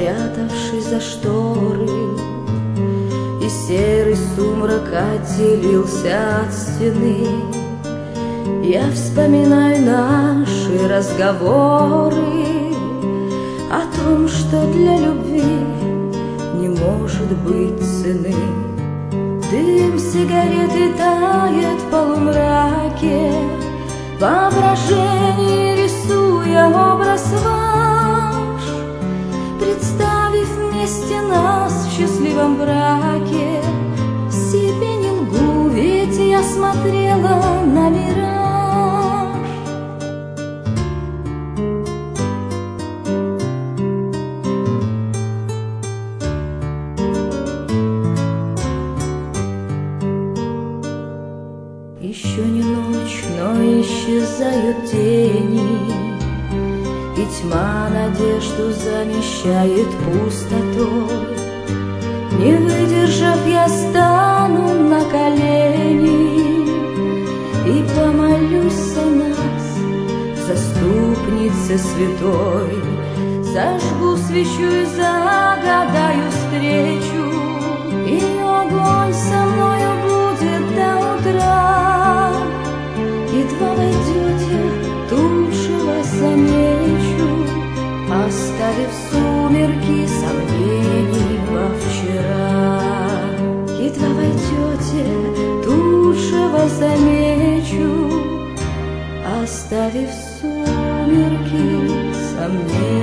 спрятавшись за шторы, и серый сумрак отделился от стены. Я вспоминаю наши разговоры о том, что для любви не может быть цены. Дым сигареты тает в полумраке, воображение рисуя образ ваш, представив вместе нас в счастливом браке. Себе не лгу, ведь я смотрела на мираж. Еще не ночь, но исчезают тени, и тьма надежду замещает пустотой. Не выдержав, я стану на колени и помолюсь за нас, заступнице святой. Зажгу свечу и загадаю встречу, и огонь со мною будет до утра. Едва войдете, тут же вас замечу, оставив сумерки сомнений во вчера. Едва войдете, тут же вас замечу, оставив сумерки сомнений